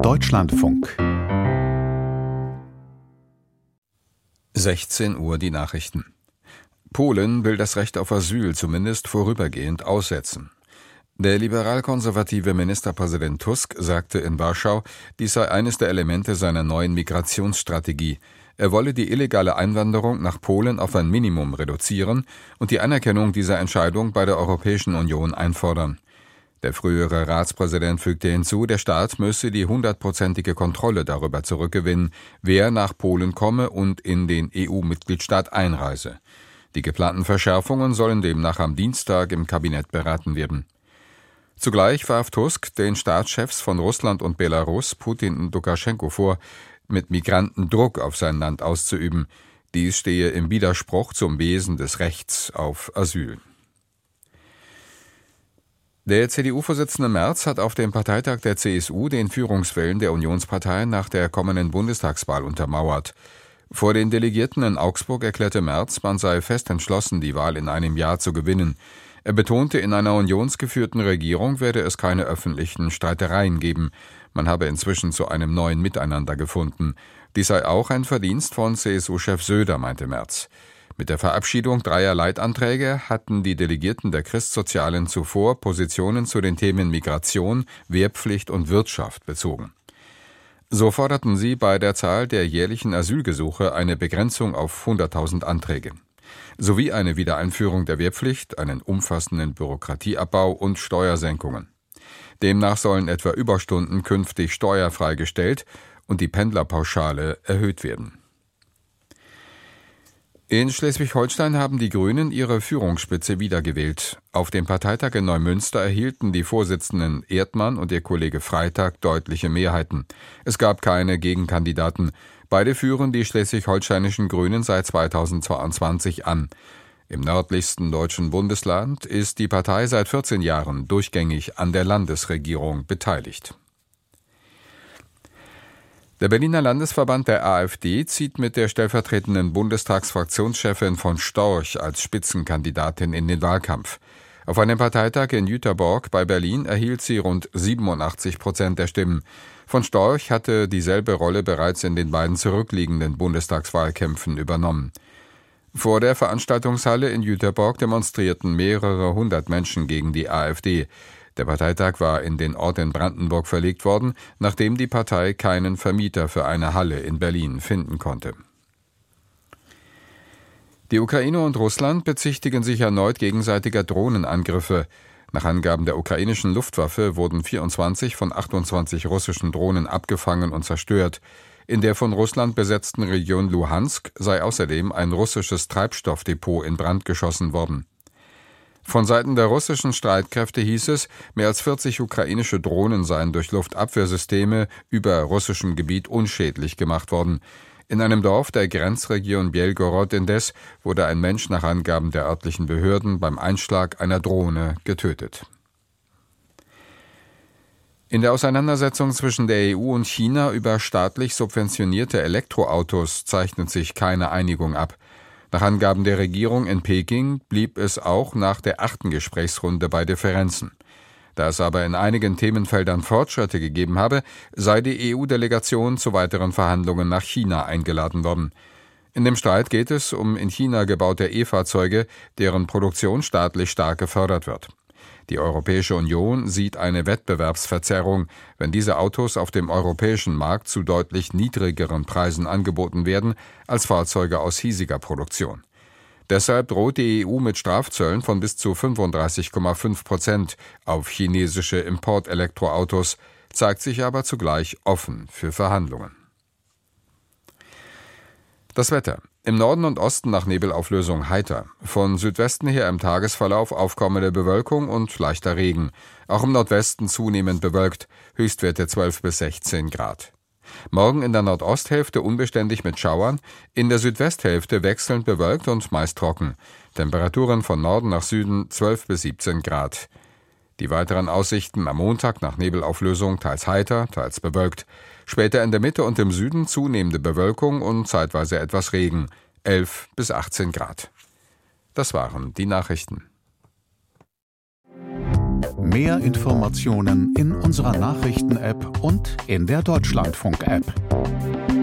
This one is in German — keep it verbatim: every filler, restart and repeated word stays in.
Deutschlandfunk. sechzehn Uhr die Nachrichten. Polen will das Recht auf Asyl zumindest vorübergehend aussetzen. Der liberal-konservative Ministerpräsident Tusk sagte in Warschau, dies sei eines der Elemente seiner neuen Migrationsstrategie. Er wolle die illegale Einwanderung nach Polen auf ein Minimum reduzieren und die Anerkennung dieser Entscheidung bei der Europäischen Union einfordern. Der frühere Ratspräsident fügte hinzu, der Staat müsse die hundertprozentige Kontrolle darüber zurückgewinnen, wer nach Polen komme und in den E U-Mitgliedstaat einreise. Die geplanten Verschärfungen sollen demnach am Dienstag im Kabinett beraten werden. Zugleich warf Tusk den Staatschefs von Russland und Belarus, Putin und Lukaschenko, vor, mit Migranten Druck auf sein Land auszuüben. Dies stehe im Widerspruch zum Wesen des Rechts auf Asyl. Der C D U-Vorsitzende Merz hat auf dem Parteitag der C S U den Führungswillen der Unionsparteien nach der kommenden Bundestagswahl untermauert. Vor den Delegierten in Augsburg erklärte Merz, man sei fest entschlossen, die Wahl in einem Jahr zu gewinnen. Er betonte, in einer unionsgeführten Regierung werde es keine öffentlichen Streitereien geben. Man habe inzwischen zu einem neuen Miteinander gefunden. Dies sei auch ein Verdienst von C S U-Chef Söder, meinte Merz. Mit der Verabschiedung dreier Leitanträge hatten die Delegierten der Christsozialen zuvor Positionen zu den Themen Migration, Wehrpflicht und Wirtschaft bezogen. So forderten sie bei der Zahl der jährlichen Asylgesuche eine Begrenzung auf hunderttausend Anträge. Sowie eine Wiedereinführung der Wehrpflicht, einen umfassenden Bürokratieabbau und Steuersenkungen. Demnach sollen etwa Überstunden künftig steuerfrei gestellt und die Pendlerpauschale erhöht werden. In Schleswig-Holstein haben die Grünen ihre Führungsspitze wiedergewählt. Auf dem Parteitag in Neumünster erhielten die Vorsitzenden Erdmann und ihr Kollege Freitag deutliche Mehrheiten. Es gab keine Gegenkandidaten. Beide führen die schleswig-holsteinischen Grünen seit zweitausendzweiundzwanzig an. Im nördlichsten deutschen Bundesland ist die Partei seit vierzehn Jahren durchgängig an der Landesregierung beteiligt. Der Berliner Landesverband der AfD zieht mit der stellvertretenden Bundestagsfraktionschefin von Storch als Spitzenkandidatin in den Wahlkampf. Auf einem Parteitag in Jüterborg bei Berlin erhielt sie rund siebenundachtzig Prozent der Stimmen. Von Storch hatte dieselbe Rolle bereits in den beiden zurückliegenden Bundestagswahlkämpfen übernommen. Vor der Veranstaltungshalle in Jüterborg demonstrierten mehrere hundert Menschen gegen die AfD. Der Parteitag war in den Ort in Brandenburg verlegt worden, nachdem die Partei keinen Vermieter für eine Halle in Berlin finden konnte. Die Ukraine und Russland bezichtigen sich erneut gegenseitiger Drohnenangriffe. Nach Angaben der ukrainischen Luftwaffe wurden vierundzwanzig von achtundzwanzig russischen Drohnen abgefangen und zerstört. In der von Russland besetzten Region Luhansk sei außerdem ein russisches Treibstoffdepot in Brand geschossen worden. Von Seiten der russischen Streitkräfte hieß es, mehr als vierzig ukrainische Drohnen seien durch Luftabwehrsysteme über russischem Gebiet unschädlich gemacht worden. In einem Dorf der Grenzregion Bjelgorod indes wurde ein Mensch nach Angaben der örtlichen Behörden beim Einschlag einer Drohne getötet. In der Auseinandersetzung zwischen der E U und China über staatlich subventionierte Elektroautos zeichnet sich keine Einigung ab. Nach Angaben der Regierung in Peking blieb es auch nach der achten Gesprächsrunde bei Differenzen. Da es aber in einigen Themenfeldern Fortschritte gegeben habe, sei die E U-Delegation zu weiteren Verhandlungen nach China eingeladen worden. In dem Streit geht es um in China gebaute E-Fahrzeuge, deren Produktion staatlich stark gefördert wird. Die Europäische Union sieht eine Wettbewerbsverzerrung, wenn diese Autos auf dem europäischen Markt zu deutlich niedrigeren Preisen angeboten werden als Fahrzeuge aus hiesiger Produktion. Deshalb droht die E U mit Strafzöllen von bis zu fünfunddreißig Komma fünf Prozent auf chinesische Importelektroautos, zeigt sich aber zugleich offen für Verhandlungen. Das Wetter. Im Norden und Osten nach Nebelauflösung heiter. Von Südwesten her im Tagesverlauf aufkommende Bewölkung und leichter Regen. Auch im Nordwesten zunehmend bewölkt. Höchstwerte zwölf bis sechzehn Grad. Morgen in der Nordosthälfte unbeständig mit Schauern, in der Südwesthälfte wechselnd bewölkt und meist trocken. Temperaturen von Norden nach Süden zwölf bis siebzehn Grad. Die weiteren Aussichten am Montag nach Nebelauflösung teils heiter, teils bewölkt. Später in der Mitte und im Süden zunehmende Bewölkung und zeitweise etwas Regen, elf bis achtzehn Grad. Das waren die Nachrichten. Mehr Informationen in unserer Nachrichten-App und in der Deutschlandfunk-App.